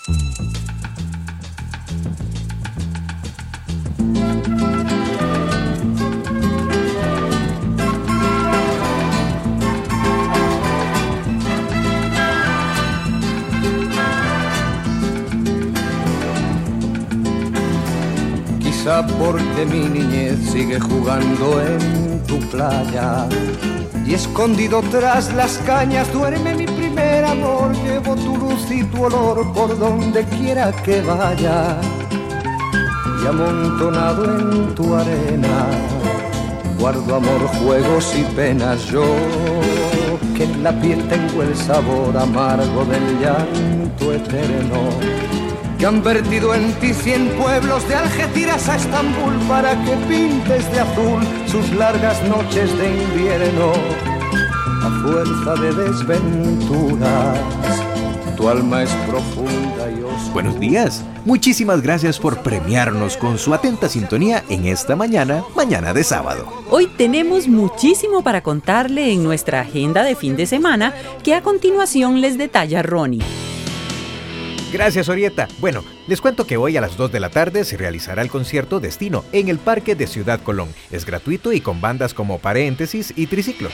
Quizá porque mi niñez sigue jugando en tu playa y escondido tras las cañas duerme mi primer amor. Llevo tu luz y tu olor por donde quiera que vaya y amontonado en tu arena guardo amor, juegos y penas. Yo que en la piel tengo el sabor amargo del llanto eterno, que han vertido en ti 100 pueblos de Algeciras a Estambul para que pintes de azul sus largas noches de invierno. A fuerza de desventuras, tu alma es profunda y oscura. Buenos días. Muchísimas gracias por premiarnos con su atenta sintonía en esta mañana de sábado. Hoy tenemos muchísimo para contarle en nuestra agenda de fin de semana que a continuación les detalla Ronnie. Gracias, Orieta. Bueno, les cuento que hoy a las 2 de la tarde se realizará el concierto Destino en el Parque de Ciudad Colón. Es gratuito y con bandas como Paréntesis y Triciclo.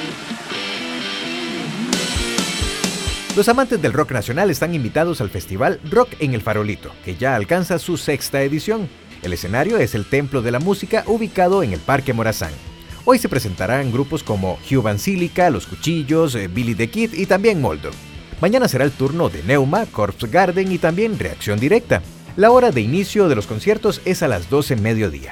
Los amantes del rock nacional están invitados al festival Rock en el Farolito, que ya alcanza su 6ª edición. El escenario es el Templo de la Música, ubicado en el Parque Morazán. Hoy se presentarán grupos como Human Silica, Los Cuchillos, Billy the Kid y también Moldo. Mañana será el turno de Neuma, Corpse Garden y también Reacción Directa. La hora de inicio de los conciertos es a las 12 mediodía.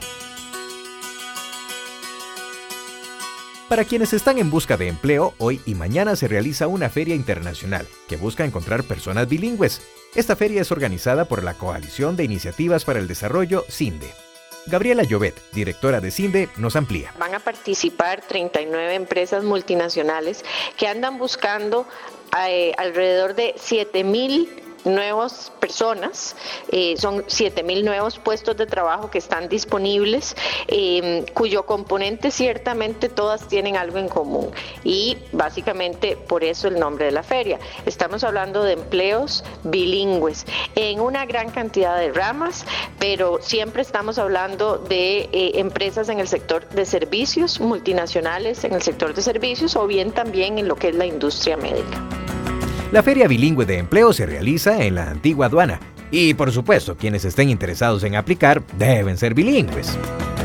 Para quienes están en busca de empleo, hoy y mañana se realiza una feria internacional que busca encontrar personas bilingües. Esta feria es organizada por la Coalición de Iniciativas para el Desarrollo, CINDE. Gabriela Llobet, directora de CINDE, nos amplía. Van a participar 39 empresas multinacionales que andan buscando alrededor de 7,000 nuevas personas, son 7,000 nuevos puestos de trabajo que están disponibles, cuyo componente ciertamente todas tienen algo en común y básicamente por eso el nombre de la feria. Estamos hablando de empleos bilingües en una gran cantidad de ramas, pero siempre estamos hablando de empresas en el sector de servicios, multinacionales en el sector de servicios o bien también en lo que es la industria médica. La Feria Bilingüe de Empleo se realiza en la antigua aduana y, por supuesto, quienes estén interesados en aplicar deben ser bilingües.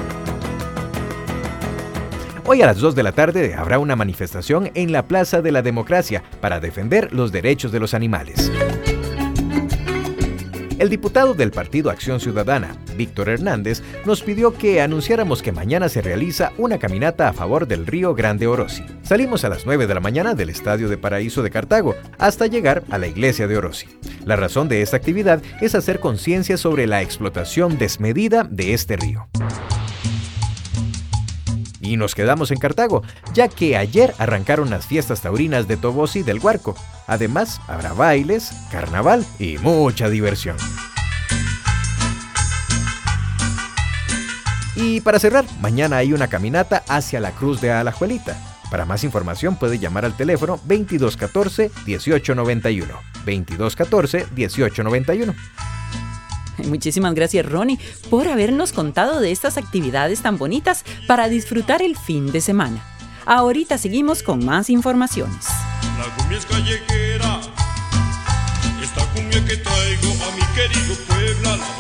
Hoy a las 2 de la tarde habrá una manifestación en la Plaza de la Democracia para defender los derechos de los animales. El diputado del Partido Acción Ciudadana, Víctor Hernández, nos pidió que anunciáramos que mañana se realiza una caminata a favor del río Grande Orosi. Salimos a las 9 de la mañana del Estadio de Paraíso de Cartago hasta llegar a la iglesia de Orosi. La razón de esta actividad es hacer conciencia sobre la explotación desmedida de este río. Y nos quedamos en Cartago, ya que ayer arrancaron las fiestas taurinas de Tobosi del Guarco. Además, habrá bailes, carnaval y mucha diversión. Y para cerrar, mañana hay una caminata hacia la Cruz de Alajuelita. Para más información puede llamar al teléfono 2214-1891. 2214-1891. Muchísimas gracias, Ronnie, por habernos contado de estas actividades tan bonitas para disfrutar el fin de semana. Ahorita seguimos con más informaciones. La cumbia es callejera, esta cumbia que traigo a mi querido Puebla.